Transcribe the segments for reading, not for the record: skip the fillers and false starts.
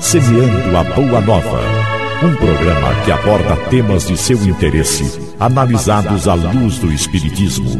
Semeando a Boa Nova, um programa que aborda temas de seu interesse, analisados à luz do Espiritismo.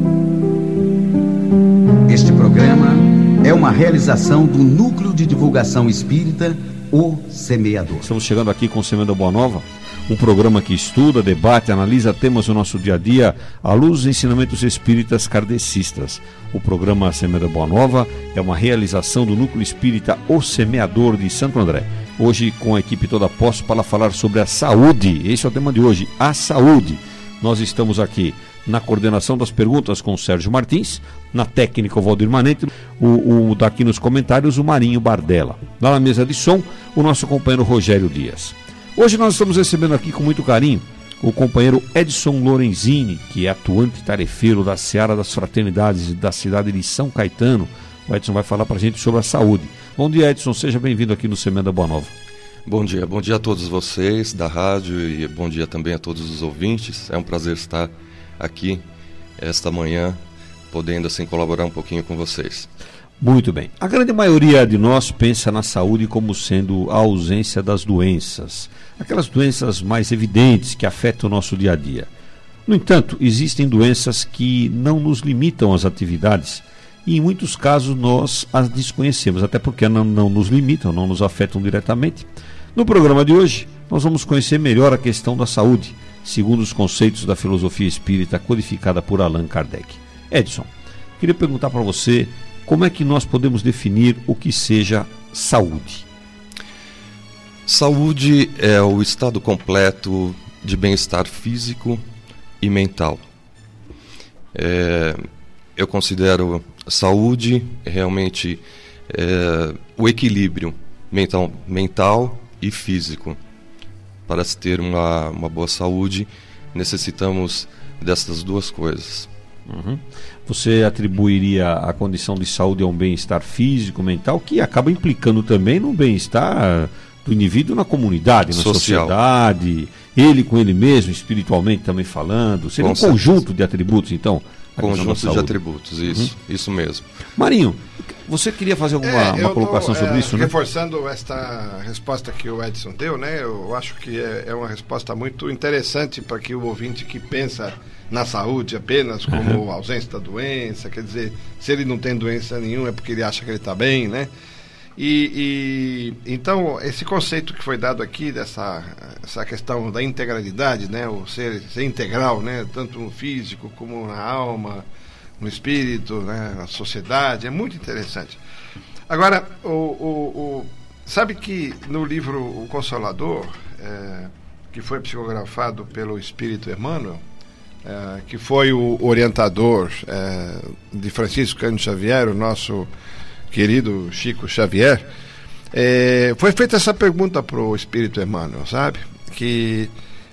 Este programa é uma realização do Núcleo de Divulgação Espírita, O Semeador. Estamos chegando aqui com o Semeando a Boa Nova, um programa que estuda, debate, analisa temas do nosso dia a dia à luz dos ensinamentos espíritas kardecistas. O programa Semeando a Boa Nova é uma realização do Núcleo Espírita O Semeador de Santo André. Hoje, com a equipe toda posta para falar sobre a saúde. Esse é o tema de hoje, a saúde. Nós estamos aqui na coordenação das perguntas com o Sérgio Martins, na técnica o Valdir Manente, daqui nos comentários o Marinho Bardella. Lá na mesa de som, o nosso companheiro Rogério Dias. Hoje nós estamos recebendo aqui com muito carinho o companheiro Edson Lorenzini, que é atuante tarefeiro da Seara das Fraternidades da cidade de São Caetano. O Edson vai falar para a gente sobre a saúde. Bom dia, Edson, seja bem-vindo aqui no Semeando a Boa Nova. Bom dia a todos vocês da rádio e bom dia também a todos os ouvintes. É um prazer estar aqui esta manhã, podendo assim colaborar um pouquinho com vocês. Muito bem. A grande maioria de nós pensa na saúde como sendo a ausência das doenças, aquelas doenças mais evidentes que afetam o nosso dia a dia. No entanto, existem doenças que não nos limitam às atividades e em muitos casos nós as desconhecemos, até porque não nos limitam, não nos afetam diretamente. No programa de hoje, nós vamos conhecer melhor a questão da saúde, segundo os conceitos da filosofia espírita codificada por Allan Kardec. Edson, queria perguntar para você como é que nós podemos definir o que seja saúde? Saúde é o estado completo de bem-estar físico e mental. Eu considero saúde realmente o equilíbrio mental e físico. Para se ter uma boa saúde, necessitamos dessas duas coisas. Uhum. Você atribuiria a condição de saúde a um bem-estar físico, mental, que acaba implicando também no bem-estar do indivíduo na comunidade, na sociedade, ele com ele mesmo, espiritualmente também falando. Seria um conjunto de atributos, então? Conjunto de atributos, isso mesmo. Marinho, você queria fazer uma colocação sobre isso, né? Reforçando esta resposta que o Edson deu, né? Eu acho que é uma resposta muito interessante para que o ouvinte que pensa na saúde apenas como ausência da doença, quer dizer, se ele não tem doença nenhuma é porque ele acha que ele está bem, né? Então, esse conceito que foi dado aqui, essa questão da integralidade, né? O ser integral, né? Tanto no físico como na alma, no espírito, né? Na sociedade, é muito interessante. Agora, sabe que no livro O Consolador, que foi psicografado pelo Espírito Emmanuel, que foi o orientador de Francisco Cândido Xavier, o nosso querido Chico Xavier, foi feita essa pergunta para o Espírito Emmanuel, sabe? Que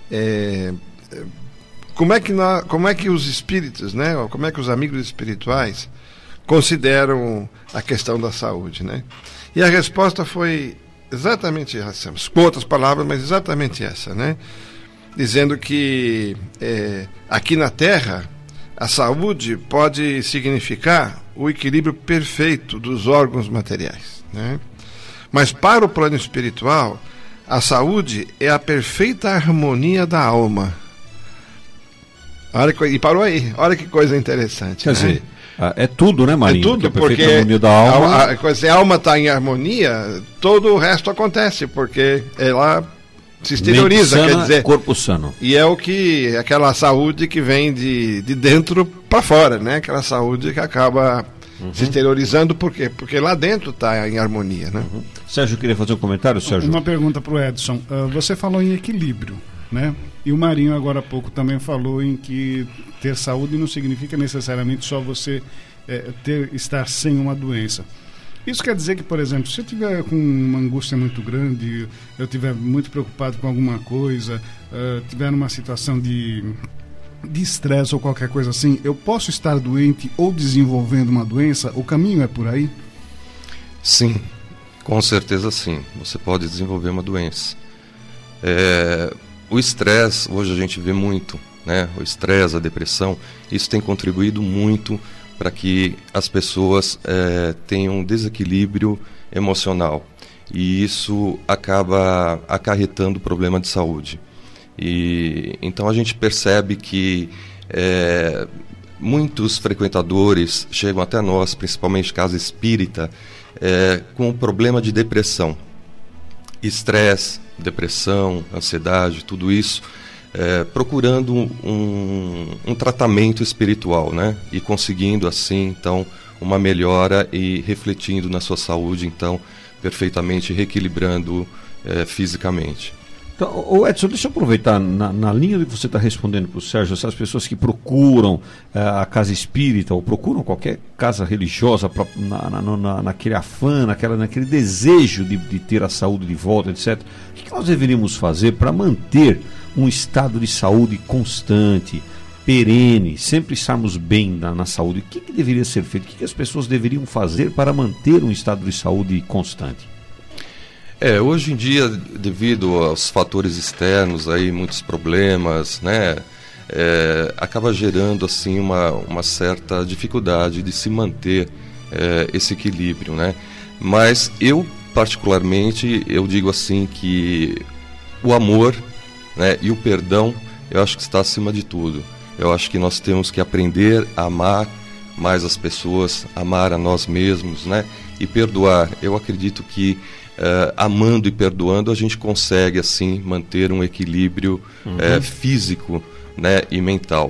como é que os espíritos, né? Como é que os amigos espirituais consideram a questão da saúde, né? E a resposta foi exatamente essa, com outras palavras, mas exatamente essa, né? Dizendo que aqui na Terra a saúde pode significar o equilíbrio perfeito dos órgãos materiais, né? Mas para o plano espiritual, a saúde é a perfeita harmonia da alma. E parou aí, olha que coisa interessante. Quer dizer, é tudo, né, Marinho? É tudo, porque a harmonia da alma... se a alma está em harmonia, todo o resto acontece, porque ela se exterioriza, sana, quer dizer, corpo sano. E é aquela saúde que vem de dentro para fora, né? Aquela saúde que acaba se exteriorizando, por quê? Porque lá dentro está em harmonia, né? Sérgio, queria fazer um comentário, Sérgio? Uma pergunta para o Edson. Você falou em equilíbrio, né? E o Marinho agora há pouco também falou em que ter saúde não significa necessariamente só você estar sem uma doença. Isso quer dizer que, por exemplo, se eu tiver com uma angústia muito grande, eu estiver muito preocupado com alguma coisa, tiver numa situação de estresse ou qualquer coisa assim, eu posso estar doente ou desenvolvendo uma doença? O caminho é por aí? Sim, com certeza sim. Você pode desenvolver uma doença. O estresse, hoje a gente vê muito, né? O estresse, a depressão, isso tem contribuído muito para que as pessoas tenham um desequilíbrio emocional. e isso acaba acarretando problema de saúde. E então a gente percebe que muitos frequentadores chegam até nós, principalmente casa espírita, com problema de depressão, estresse, depressão, ansiedade, tudo isso, procurando um tratamento espiritual, né? E conseguindo assim, então, uma melhora e refletindo na sua saúde, então, perfeitamente reequilibrando fisicamente. Então, Edson, deixa eu aproveitar na linha que você está respondendo para o Sérgio, essas pessoas que procuram a casa espírita ou procuram qualquer casa religiosa naquele afã, naquele desejo de ter a saúde de volta, etc. O que nós deveríamos fazer para manter um estado de saúde constante, perene, sempre estarmos bem na saúde? O que deveria ser feito? O que as pessoas deveriam fazer para manter um estado de saúde constante? Hoje em dia, devido aos fatores externos, aí, muitos problemas, né, acaba gerando assim, uma certa dificuldade de se manter esse equilíbrio, né? Mas eu, particularmente, eu digo assim que o amor, né, e o perdão, eu acho que está acima de tudo. Eu acho que nós temos que aprender a amar mais as pessoas, amar a nós mesmos, né, e perdoar. Eu acredito que amando e perdoando a gente consegue assim manter um equilíbrio físico, né, e mental.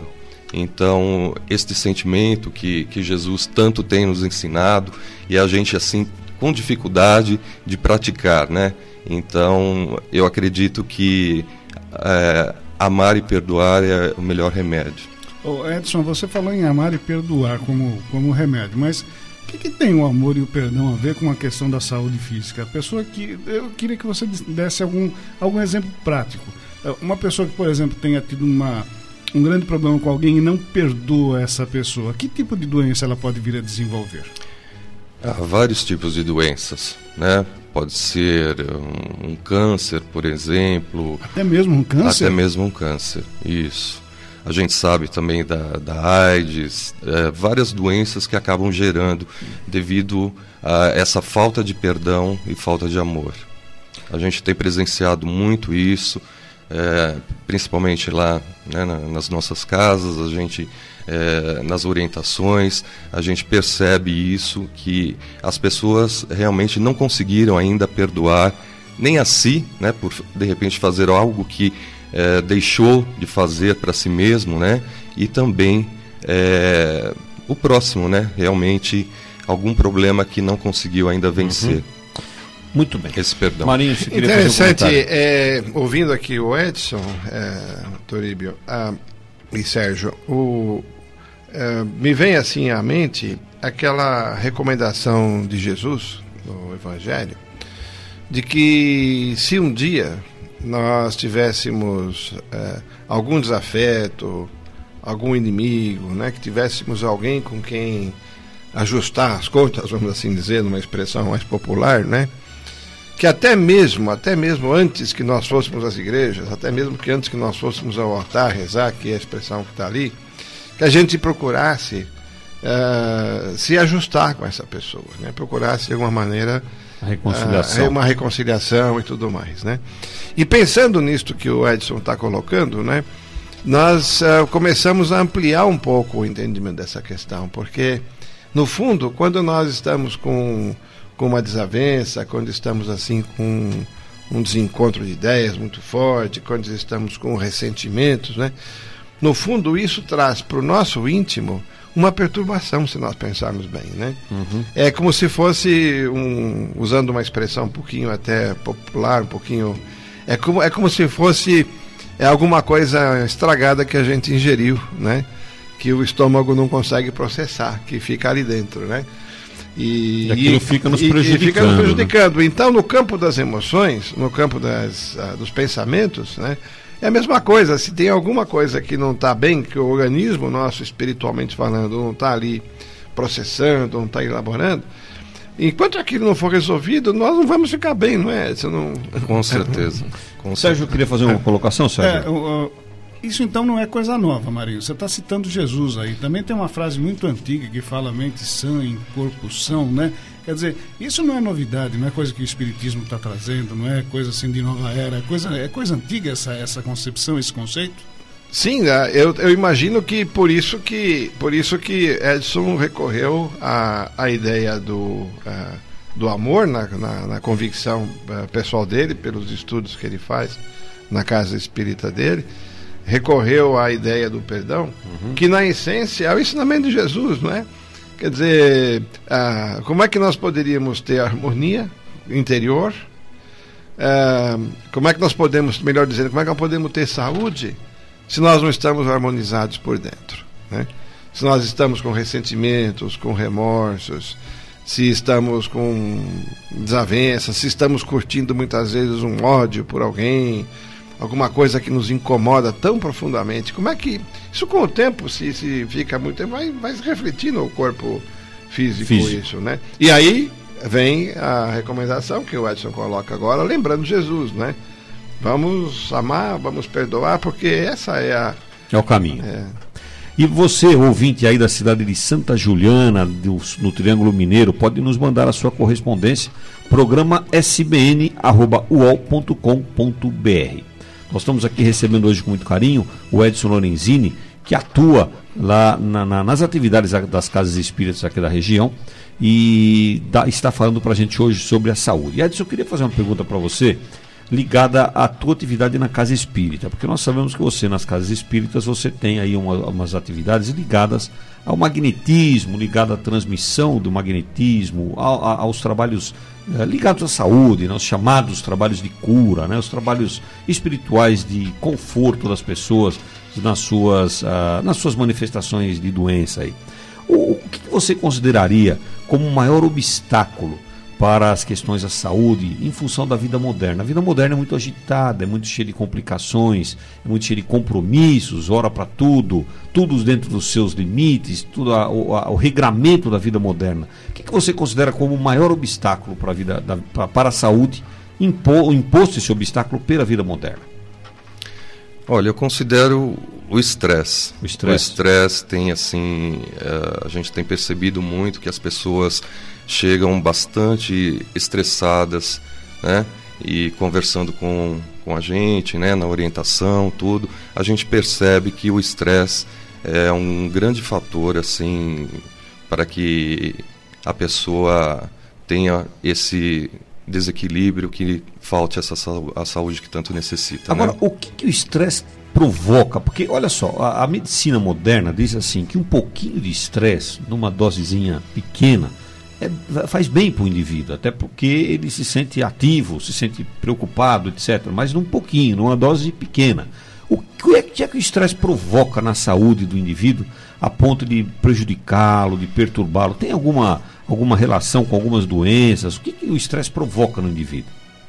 Então este sentimento que Jesus tanto tem nos ensinado e a gente assim com dificuldade de praticar, né? Então eu acredito que amar e perdoar é o melhor remédio. Edson, você falou em amar e perdoar como remédio, mas o que tem o amor e o perdão a ver com a questão da saúde física? A pessoa que... Eu queria que você desse algum exemplo prático. Uma pessoa que, por exemplo, tenha tido um grande problema com alguém e não perdoa essa pessoa, que tipo de doença ela pode vir a desenvolver? Há vários tipos de doenças, né? Pode ser um câncer, por exemplo. Até mesmo um câncer? Até mesmo um câncer, isso. A gente sabe também da AIDS, várias doenças que acabam gerando devido a essa falta de perdão e falta de amor. A gente tem presenciado muito isso, principalmente lá, né, nas nossas casas, a gente, nas orientações, a gente percebe isso, que as pessoas realmente não conseguiram ainda perdoar nem a si, né, por de repente fazer algo que deixou de fazer para si mesmo, né? E também o próximo, né? Realmente algum problema que não conseguiu ainda vencer. Muito bem. Esse perdão. Marinho, você queria interessante, fazer um ouvindo aqui o Edson, Toribio e Sérgio, me vem assim à mente aquela recomendação de Jesus no Evangelho, de que se um dia nós tivéssemos algum desafeto, algum inimigo, né, que tivéssemos alguém com quem ajustar as contas, vamos assim dizer, numa expressão mais popular, né, que até mesmo antes que nós fôssemos às igrejas, até mesmo que antes que nós fôssemos ao altar rezar, que é a expressão que está ali, que a gente procurasse se ajustar com essa pessoa, né, procurasse de alguma maneira uma reconciliação e tudo mais, né? E pensando nisto que o Edson está colocando, né, nós começamos a ampliar um pouco o entendimento dessa questão, porque no fundo, quando nós estamos com uma desavença, quando estamos assim com um desencontro de ideias muito forte, quando estamos com ressentimentos, né, no fundo isso traz para o nosso íntimo uma perturbação, se nós pensarmos bem, né? É como se fosse usando uma expressão um pouquinho até popular, um pouquinho, é como se fosse alguma coisa estragada que a gente ingeriu, né? Que o estômago não consegue processar, que fica ali dentro, né? E aquilo fica nos prejudicando. Né? Então, no campo das emoções, no campo dos pensamentos, né? É a mesma coisa, se tem alguma coisa que não está bem, que o organismo nosso, espiritualmente falando, não está ali processando, não está elaborando, enquanto aquilo não for resolvido, nós não vamos ficar bem, não é? Com certeza. Sérgio, queria fazer uma colocação, Sérgio? Isso então não é coisa nova, Marinho. Você está citando Jesus aí. Também tem uma frase muito antiga que fala mente sã em corpo são, né? Quer dizer, isso não é novidade, não é coisa que o Espiritismo está trazendo, não é coisa assim de nova era, é coisa antiga essa concepção, esse conceito? Sim, eu imagino que por isso que Edson recorreu à ideia do amor na convicção pessoal dele, pelos estudos que ele faz na casa espírita dele, recorreu à ideia do perdão, que na essência é o ensinamento de Jesus, não é? Quer dizer, como é que nós poderíamos ter harmonia interior? Como é que nós podemos, melhor dizendo, como é que nós podemos ter saúde se nós não estamos harmonizados por dentro, né? Se nós estamos com ressentimentos, com remorsos, se estamos com desavenças, se estamos curtindo muitas vezes um ódio por alguém, alguma coisa que nos incomoda tão profundamente. Como é que isso com o tempo, se fica muito tempo, vai se refletir no corpo físico. Isso, né? E aí vem a recomendação que o Edson coloca agora, lembrando Jesus, né? Vamos amar, vamos perdoar, porque essa é o caminho. E você, ouvinte aí da cidade de Santa Juliana, no Triângulo Mineiro, pode nos mandar a sua correspondência, programa sbn@uol.com.br. Nós estamos aqui recebendo hoje com muito carinho o Edson Lorenzini, que atua lá nas atividades das casas espíritas aqui da região e está falando para a gente hoje sobre a saúde. Edson, eu queria fazer uma pergunta para você ligada à tua atividade na casa espírita, porque nós sabemos que você, nas casas espíritas, você tem aí umas atividades ligadas ao magnetismo, ligada à transmissão do magnetismo, aos trabalhos ligados à saúde, né, os chamados trabalhos de cura, né, os trabalhos espirituais de conforto das pessoas nas suas manifestações de doença aí. O que você consideraria como o maior obstáculo para as questões da saúde em função da vida moderna? A vida moderna é muito agitada, é muito cheia de complicações, é muito cheia de compromissos, hora para tudo dentro dos seus limites, tudo o regramento da vida moderna. O que você considera como o maior obstáculo para a saúde, imposto esse obstáculo pela vida moderna? Olha, eu considero o estresse. O estresse tem, assim, a gente tem percebido muito que as pessoas chegam bastante estressadas, né? E conversando com a gente, né? Na orientação, tudo, a gente percebe que o estresse é um grande fator, assim, para que a pessoa tenha esse desequilíbrio, que falte a saúde que tanto necessita. Agora, né? O que o estresse provoca? Porque, olha só, a medicina moderna diz assim, que um pouquinho de estresse, numa dosezinha pequena, faz bem para o indivíduo, até porque ele se sente ativo, se sente preocupado, etc. Mas num pouquinho, numa dose pequena. O que é que o estresse provoca na saúde do indivíduo a ponto de prejudicá-lo, de perturbá-lo? Tem alguma relação com algumas doenças? O que o estresse provoca no indivíduo?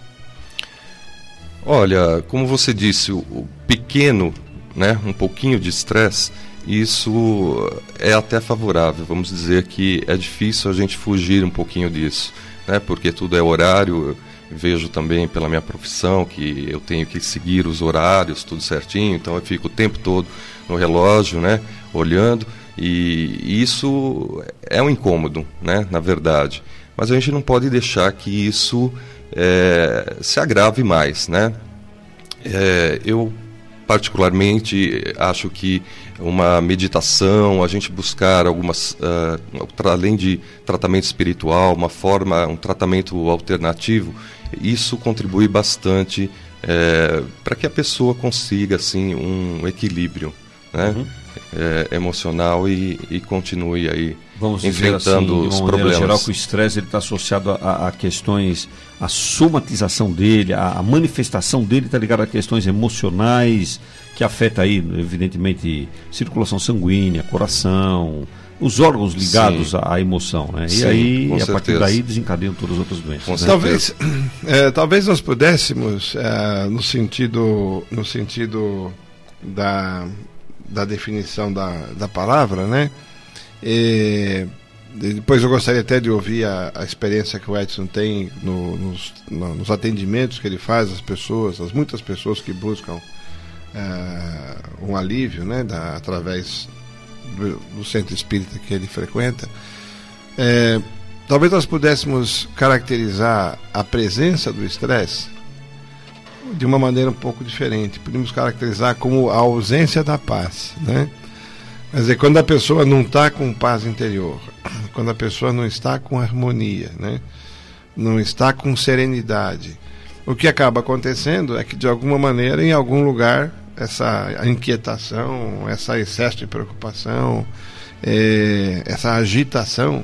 Olha, como você disse, o pequeno, né, um pouquinho de estresse, isso é até favorável. Vamos dizer que é difícil a gente fugir um pouquinho disso, né, porque tudo é horário. Eu vejo também pela minha profissão que eu tenho que seguir os horários, tudo certinho, então eu fico o tempo todo no relógio, né, olhando, e isso é um incômodo, né, na verdade. Mas a gente não pode deixar que isso se agrave mais, né? Eu particularmente acho que uma meditação, a gente buscar algumas, além de tratamento espiritual, um tratamento alternativo, isso contribui bastante para que a pessoa consiga, assim, um equilíbrio, né? Emocional e continue aí enfrentando os problemas. Geral, que o estresse está associado a questões, a somatização dele, a manifestação dele está ligada a questões emocionais que afeta aí, evidentemente, circulação sanguínea, coração, os órgãos ligados à emoção, né? Sim, e aí, a certeza. partir daí, desencadeiam todas as outras doenças. Né? Talvez nós pudéssemos, no sentido da definição da palavra, né? Depois eu gostaria até de ouvir a experiência que o Edson tem nos atendimentos que ele faz às pessoas, às muitas pessoas que buscam um alívio, né, através do centro espírita que ele frequenta, talvez nós pudéssemos caracterizar a presença do estresse de uma maneira um pouco diferente. Podemos caracterizar como a ausência da paz, né? Quer dizer, quando a pessoa não está com paz interior, quando a pessoa não está com harmonia, né? Não está com serenidade, o que acaba acontecendo é que, de alguma maneira, em algum lugar, essa inquietação, esse excesso de preocupação, essa agitação,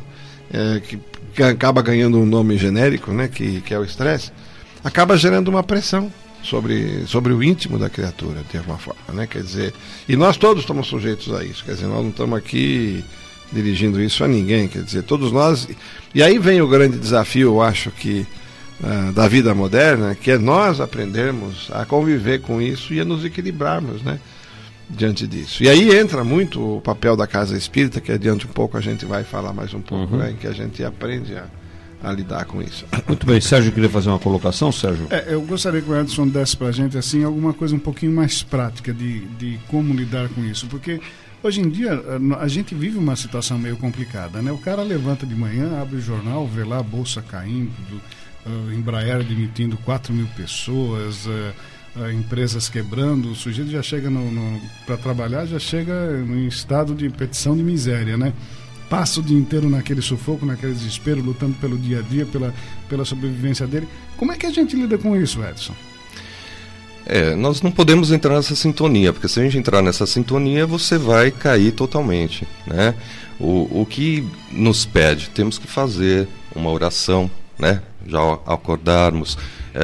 que acaba ganhando um nome genérico, né, que é o estresse, acaba gerando uma pressão sobre o íntimo da criatura, de alguma forma, né? Quer dizer, e nós todos estamos sujeitos a isso, quer dizer, nós não estamos aqui dirigindo isso a ninguém, quer dizer, todos nós. E aí vem o grande desafio, eu acho que da vida moderna, que é nós aprendermos a conviver com isso e a nos equilibrarmos, né, diante disso. E aí entra muito o papel da casa espírita, que adiante um pouco a gente vai falar mais um pouco, né, em que a gente aprende a lidar com isso. Muito bem, Sérgio queria fazer uma colocação, Sérgio? Eu gostaria que o Edson desse para a gente assim, alguma coisa um pouquinho mais prática de como lidar com isso, porque hoje em dia a gente vive uma situação meio complicada, né? O cara levanta de manhã, abre o jornal, vê lá a bolsa caindo, Embraer demitindo 4.000 pessoas, empresas quebrando, o sujeito já chega para trabalhar, já chega em estado de petição de miséria, né? Passa o dia inteiro naquele sufoco, naquele desespero, lutando pelo dia a dia, pela sobrevivência dele. Como é que a gente lida com isso, Edson? Nós não podemos entrar nessa sintonia, porque se a gente entrar nessa sintonia, você vai cair totalmente, né? O que nos pede? Temos que fazer uma oração, né? Já ao acordarmos,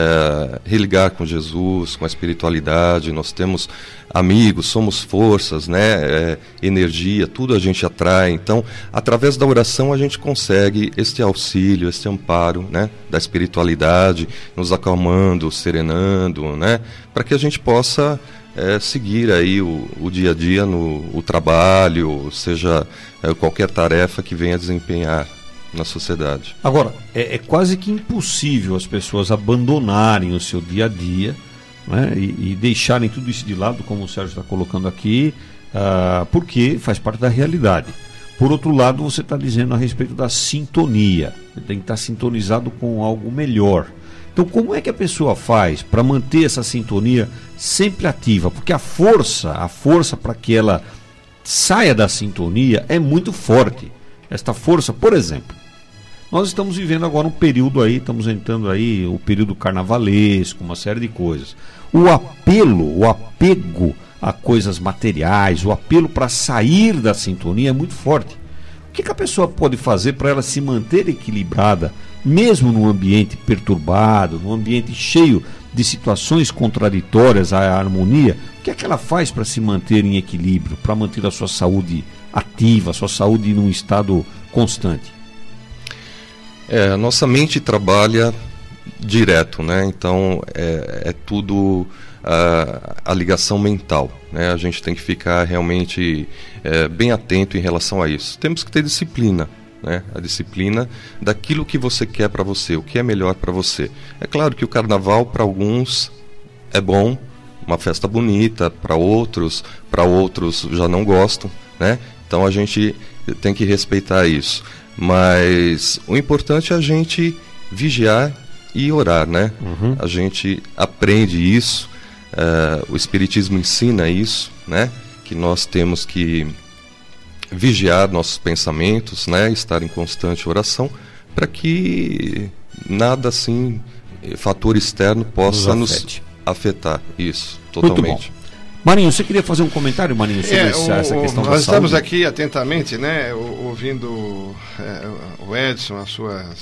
religar com Jesus, com a espiritualidade. Nós temos amigos, somos forças, né? Energia, tudo a gente atrai. Então, através da oração a gente consegue este auxílio, este amparo, né, da espiritualidade, nos acalmando, serenando, né, para que a gente possa seguir aí o dia a dia o trabalho, seja qualquer tarefa que venha desempenhar na sociedade. Agora, é quase que impossível as pessoas abandonarem o seu dia a dia, né, e deixarem tudo isso de lado, como o Sérgio está colocando aqui, porque faz parte da realidade. Por outro lado, você está dizendo a respeito da sintonia, tem que estar sintonizado com algo melhor. Então, como é que a pessoa faz para manter essa sintonia sempre ativa? Porque a força para que ela saia da sintonia é muito forte. Esta força, por exemplo, nós estamos vivendo agora um período aí, estamos entrando aí o período carnavalesco, uma série de coisas. O apego a coisas materiais, o apelo para sair da sintonia é muito forte. O que a pessoa pode fazer para ela se manter equilibrada, mesmo num ambiente perturbado, num ambiente cheio de situações contraditórias à harmonia? O que é que ela faz para se manter em equilíbrio, para manter a sua saúde ativa, a sua saúde num estado constante? A nossa mente trabalha direto, né? Então é tudo a ligação mental, né? A gente tem que ficar realmente bem atento em relação a isso. Temos que ter disciplina, né? A disciplina daquilo que você quer para você, o que é melhor para você. É claro que o carnaval para alguns é bom, uma festa bonita, para outros já não gostam, né? Então a gente tem que respeitar isso. Mas o importante é a gente vigiar e orar, né? A gente aprende isso, o Espiritismo ensina isso, né? Que nós temos que vigiar nossos pensamentos, né? Estar em constante oração, para que nada assim, fator externo, possa nos afetar. Isso, totalmente. Marinho, você queria fazer um comentário, Marinho, sobre essa questão da nós estamos saúde? aqui atentamente, né, ouvindo o Edson, as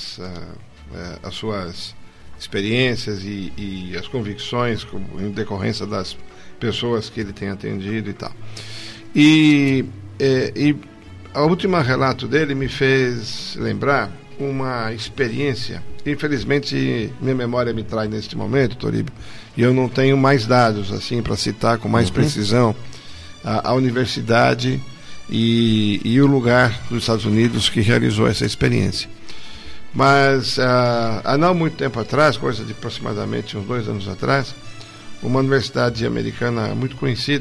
suas experiências e as convicções em decorrência das pessoas que ele tem atendido e tal. E a última relato dele me fez lembrar uma experiência. Infelizmente, minha memória me trai neste momento, Toríbio, e eu não tenho mais dados assim para citar com mais precisão a universidade e o lugar dos Estados Unidos que realizou essa experiência. Mas há não muito tempo atrás, coisa de aproximadamente uns 2 anos atrás, uma universidade americana muito conhecida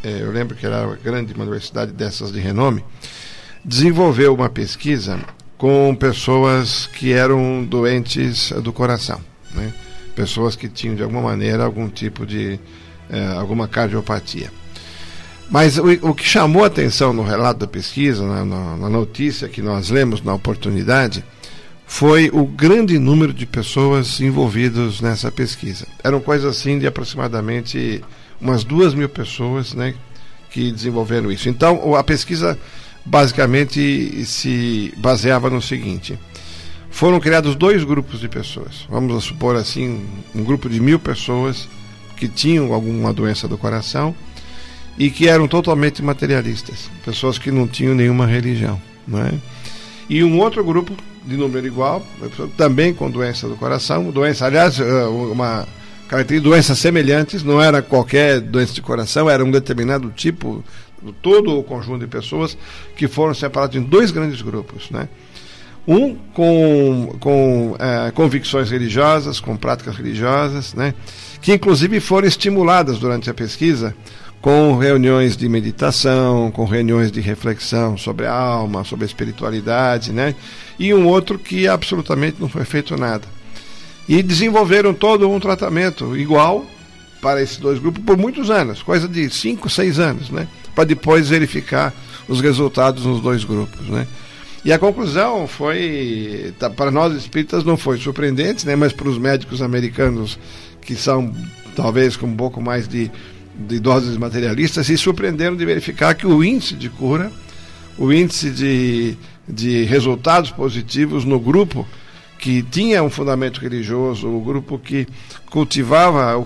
eu lembro que era uma universidade dessas de renome, desenvolveu uma pesquisa com pessoas que eram doentes do coração, né? Pessoas que tinham de alguma maneira algum tipo de alguma cardiopatia. Mas o que chamou a atenção no relato da pesquisa, na notícia que nós lemos na oportunidade, foi o grande número de pessoas envolvidas nessa pesquisa. Eram coisas assim de aproximadamente umas 2.000 pessoas, né, que desenvolveram isso. Então, a pesquisa basicamente se baseava no seguinte: foram criados 2 grupos de pessoas. Vamos supor assim, um grupo de 1.000 pessoas que tinham alguma doença do coração e que eram totalmente materialistas, pessoas que não tinham nenhuma religião, não é? E um outro grupo de número igual, também com doença do coração, aliás, uma característica de doenças semelhantes, não era qualquer doença de coração, era um determinado tipo, todo o conjunto de pessoas que foram separados em 2 grandes grupos, né? Um com convicções religiosas, com práticas religiosas, né, que inclusive foram estimuladas durante a pesquisa com reuniões de meditação, com reuniões de reflexão sobre a alma, sobre a espiritualidade, né? E um outro que absolutamente não foi feito nada. E desenvolveram todo um tratamento igual para esses 2 grupos por muitos anos, coisa de 5, 6 anos, né? Para depois verificar os resultados nos 2 grupos, né? E a conclusão foi, para nós espíritas não foi surpreendente, né? Mas para os médicos americanos, que são talvez com um pouco mais de doses materialistas, se surpreenderam de verificar que o índice de cura, o índice de resultados positivos no grupo que tinha um fundamento religioso, o grupo que cultivava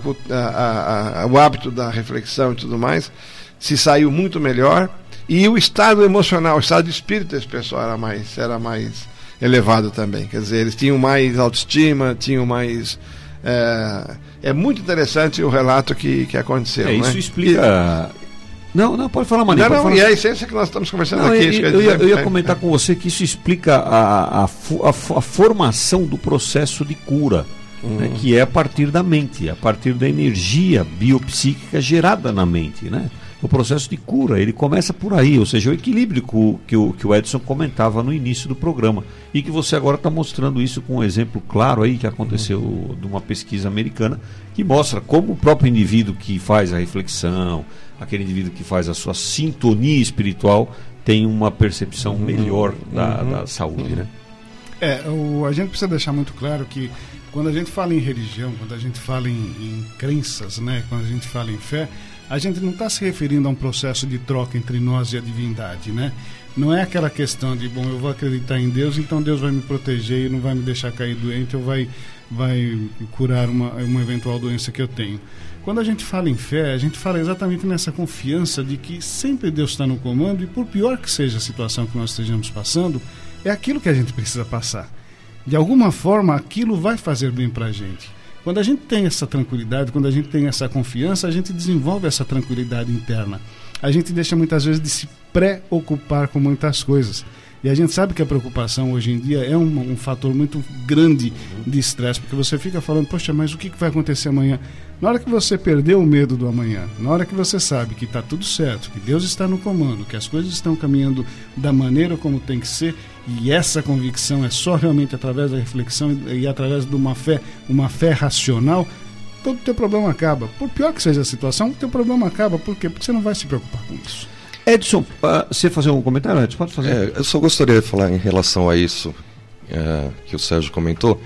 o hábito da reflexão e tudo mais, se saiu muito melhor, e o estado emocional, o estado de espírito desse pessoal era mais elevado também. Quer dizer, eles tinham mais autoestima, tinham mais... É muito interessante o relato que aconteceu. Isso, né? explica... Não, pode falar, Maninho. Não, e é a essência que nós estamos conversando aqui. Eu ia comentar com você que isso explica a formação do processo de cura, né, que é a partir da mente, a partir da energia biopsíquica gerada na mente, né? O processo de cura, ele começa por aí, ou seja, o equilíbrio que o Edson comentava no início do programa, e que você agora está mostrando isso com um exemplo claro aí que aconteceu de uma pesquisa americana, que mostra como o próprio indivíduo que faz a reflexão, aquele indivíduo que faz a sua sintonia espiritual, tem uma percepção melhor da saúde, né? A gente precisa deixar muito claro que quando a gente fala em religião, quando a gente fala em crenças, né, quando a gente fala em fé, a gente não está se referindo a um processo de troca entre nós e a divindade, né? Não é aquela questão de, bom, eu vou acreditar em Deus, então Deus vai me proteger e não vai me deixar cair doente, ou vai curar uma eventual doença que eu tenho. Quando a gente fala em fé, a gente fala exatamente nessa confiança de que sempre Deus está no comando, e por pior que seja a situação que nós estejamos passando, é aquilo que a gente precisa passar. De alguma forma, aquilo vai fazer bem para a gente. Quando a gente tem essa tranquilidade, quando a gente tem essa confiança, a gente desenvolve essa tranquilidade interna. A gente deixa muitas vezes de se preocupar com muitas coisas. E a gente sabe que a preocupação hoje em dia é um fator muito grande de estresse, porque você fica falando, poxa, mas o que vai acontecer amanhã? Na hora que você perdeu o medo do amanhã, na hora que você sabe que está tudo certo, que Deus está no comando, que as coisas estão caminhando da maneira como tem que ser, e essa convicção é só realmente através da reflexão e através de uma fé racional, todo o teu problema acaba. Por pior que seja a situação, o teu problema acaba. Por quê? Porque você não vai se preocupar com isso. Edson, você fazer um comentário, Edson? Pode fazer. Eu só gostaria de falar em relação a isso que o Sérgio comentou,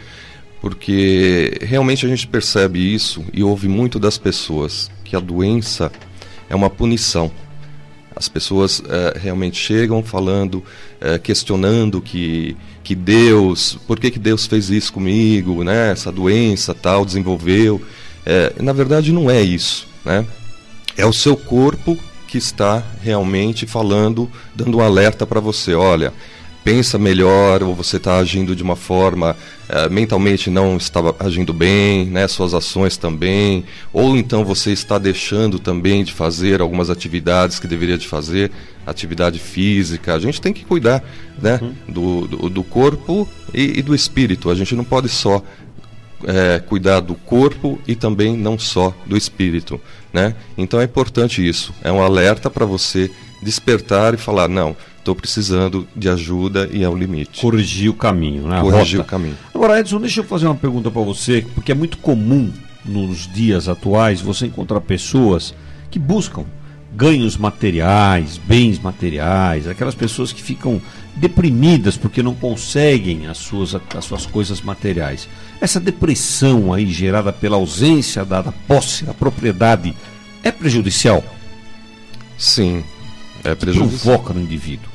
porque realmente a gente percebe isso e ouve muito das pessoas, que a doença é uma punição. As pessoas realmente chegam falando, questionando que Deus, por que Deus fez isso comigo, né? Essa doença tal, desenvolveu. Na verdade não é isso, né? É o seu corpo que está realmente falando, dando um alerta para você, olha, pensa melhor, ou você está agindo de uma forma, mentalmente não está agindo bem, né, suas ações também, ou então você está deixando também de fazer algumas atividades que deveria de fazer, atividade física. A gente tem que cuidar, né, do corpo e do espírito. A gente não pode só cuidar do corpo e também não só do espírito, né? Então é importante isso, é um alerta para você despertar e falar, não, estou precisando de ajuda e é o limite. Corrigir o caminho, né? Corrigir o caminho. Agora, Edson, deixa eu fazer uma pergunta para você, porque é muito comum nos dias atuais você encontrar pessoas que buscam ganhos materiais, bens materiais, aquelas pessoas que ficam deprimidas porque não conseguem as suas coisas materiais. Essa depressão aí gerada pela ausência da posse, da propriedade, é prejudicial? Sim, é que prejudicial. provoca no indivíduo?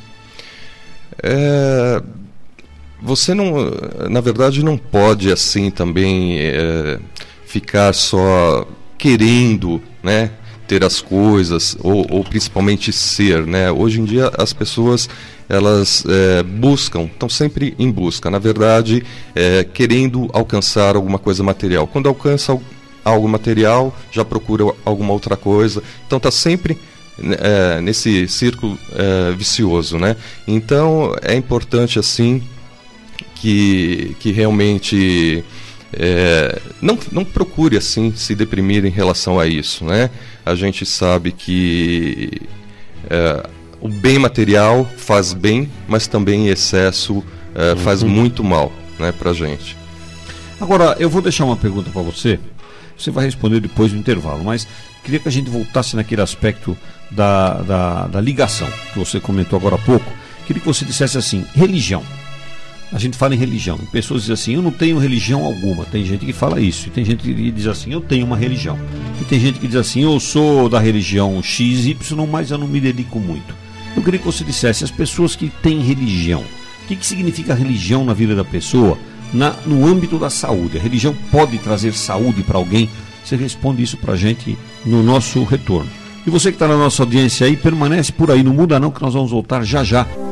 Você não, na verdade, não pode assim também ficar só querendo, né, ter as coisas ou principalmente ser, né? Hoje em dia as pessoas elas estão sempre em busca, na verdade, querendo alcançar alguma coisa material. Quando alcança algo material, já procura alguma outra coisa. Então está sempre nesse círculo vicioso, né? Então é importante assim que realmente não procure assim se deprimir em relação a isso, né? A gente sabe que o bem material faz bem, mas também em excesso faz muito mal, né, pra gente. Agora, eu vou deixar uma pergunta para você. Você vai responder depois do intervalo, mas queria que a gente voltasse naquele aspecto da ligação que você comentou agora há pouco. Queria que você dissesse assim, religião. A gente fala em religião, e pessoas dizem assim, eu não tenho religião alguma. Tem gente que fala isso, e tem gente que diz assim, eu tenho uma religião. E tem gente que diz assim, eu sou da religião XY, mas eu não me dedico muito. Eu queria que você dissesse, as pessoas que têm religião, o que significa religião na vida da pessoa, no âmbito da saúde? A religião pode trazer saúde para alguém? Você responde isso para a gente no nosso retorno. E você que está na nossa audiência aí, permanece por aí, não muda não, que nós vamos voltar já já